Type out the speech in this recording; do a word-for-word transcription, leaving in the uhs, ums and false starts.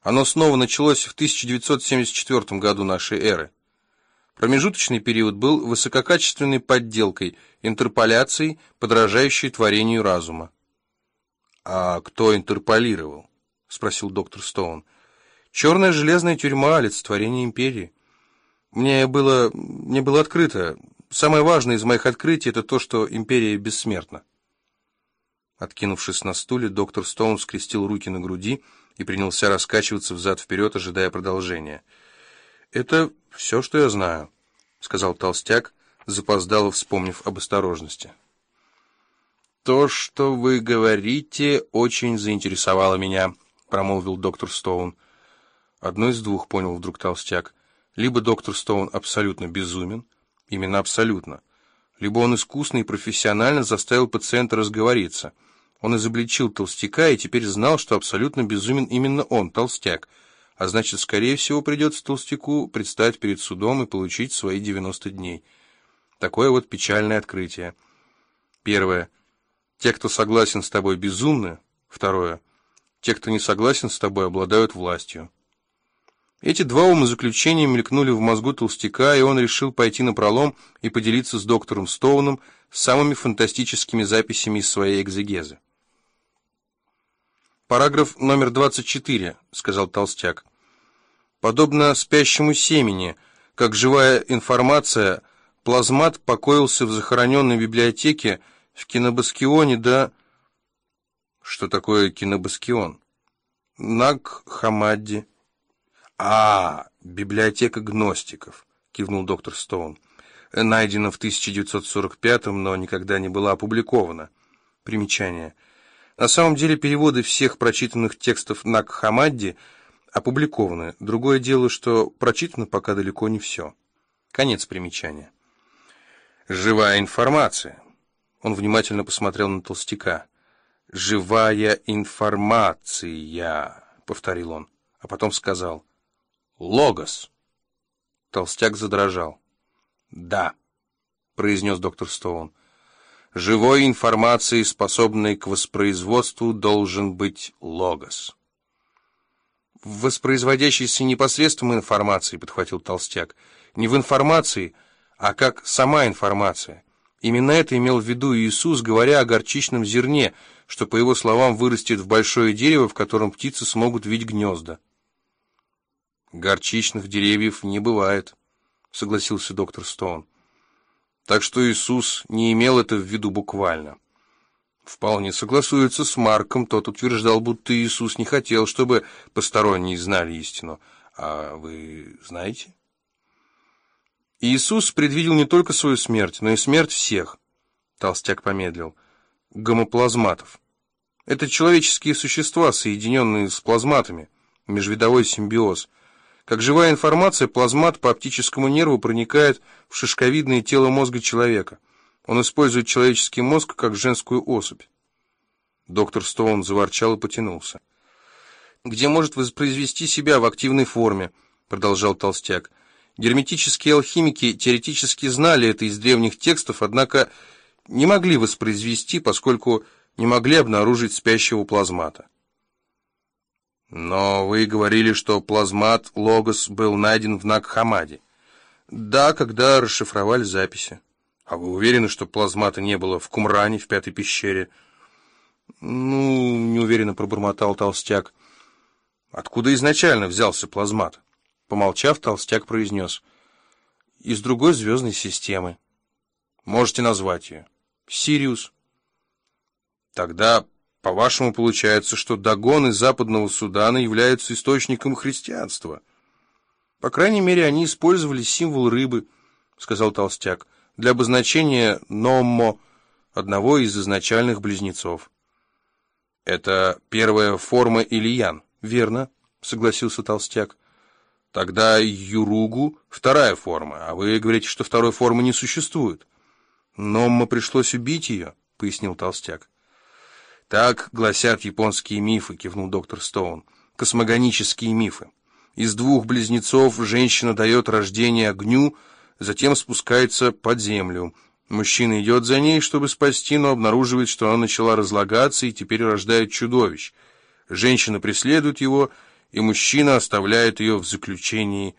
Оно снова началось в тысяча девятьсот семьдесят четвёртом году нашей эры. Промежуточный период был высококачественной подделкой, интерполяцией, подражающей творению разума. «А кто интерполировал?» — спросил доктор Стоун. «Черная железная тюрьма, олицетворение империи. Мне было, мне было открыто. Самое важное из моих открытий — это то, что империя бессмертна». Откинувшись на стуле, доктор Стоун скрестил руки на груди и принялся раскачиваться взад-вперед, ожидая продолжения. «Это все, что я знаю», — сказал толстяк, запоздало вспомнив об осторожности. «То, что вы говорите, очень заинтересовало меня», — промолвил доктор Стоун. «Одно из двух», — понял вдруг толстяк. «Либо доктор Стоун абсолютно безумен, именно абсолютно, либо он искусно и профессионально заставил пациента разговориться. Он изобличил толстяка и теперь знал, что абсолютно безумен именно он, толстяк, а значит, скорее всего, придется толстяку предстать перед судом и получить свои девяносто дней. Такое вот печальное открытие. Первое. Те, кто согласен с тобой, безумны. Второе. Те, кто не согласен с тобой, обладают властью». Эти два умозаключения мелькнули в мозгу толстяка, и он решил пойти напролом и поделиться с доктором Стоуном самыми фантастическими записями из своей экзегезы. «Параграф номер двадцать четыре», — сказал толстяк. «Подобно спящему семени, как живая информация, плазмат покоился в захороненной библиотеке в Кинобаскионе, да...» «Что такое Кинобаскион?» «Наг-Хаммади». «А, библиотека гностиков», — кивнул доктор Стоун. «Найдена в тысяча девятьсот сорок пятом, но никогда не была опубликована». Примечание. На самом деле переводы всех прочитанных текстов Наг-Хаммади опубликованы. Другое дело, что прочитано пока далеко не все. Конец примечания. «Живая информация». Он внимательно посмотрел на толстяка. «Живая информация», — повторил он, а потом сказал: «Логос». Толстяк задрожал. «Да», — произнес доктор Стоун, — «живой информацией, способной к воспроизводству, должен быть логос». «В воспроизводящейся непосредством информации», — подхватил толстяк, — «не в информации, а как сама информация. Именно это имел в виду Иисус, говоря о горчичном зерне, что, по его словам, вырастет в большое дерево, в котором птицы смогут вить гнезда». «Горчичных деревьев не бывает», — согласился доктор Стоун. «Так что Иисус не имел это в виду буквально». «Вполне согласуется с Марком. Тот утверждал, будто Иисус не хотел, чтобы посторонние знали истину. А вы знаете?» «Иисус предвидел не только свою смерть, но и смерть всех», — толстяк помедлил, — «гомоплазматов. Это человеческие существа, соединенные с плазматами, межвидовой симбиоз. Как живая информация, плазмат по оптическому нерву проникает в шишковидное тело мозга человека. Он использует человеческий мозг как женскую особь». Доктор Стоун заворчал и потянулся. «Где может воспроизвести себя в активной форме», — продолжал толстяк. «Герметические алхимики теоретически знали это из древних текстов, однако не могли воспроизвести, поскольку не могли обнаружить спящего плазмата». «Но вы говорили, что плазмат Логос был найден в Наг-Хаммади». «Да, когда расшифровали записи». «А вы уверены, что плазмата не было в Кумране, в Пятой пещере?» «Ну, неуверенно пробормотал толстяк. Откуда изначально взялся плазмат?» Помолчав, толстяк произнес: «Из другой звездной системы». «Можете назвать ее?» «Сириус». «Тогда, по-вашему, получается, что Дагон из Западного Судана являются источником христианства?» «По крайней мере, они использовали символ рыбы», — сказал толстяк, «для обозначения Номмо, одного из изначальных близнецов». «Это первая форма Ильян, верно?» — согласился толстяк. «Тогда Юругу — вторая форма, а вы говорите, что второй формы не существует». «Номмо пришлось убить ее», — пояснил толстяк. «Так гласят японские мифы», — кивнул доктор Стоун. «Космогонические мифы. Из двух близнецов женщина дает рождение огню, затем спускается под землю. Мужчина идет за ней, чтобы спасти, но обнаруживает, что она начала разлагаться и теперь рождает чудовищ. Женщина преследует его и мужчина оставляет ее в заключении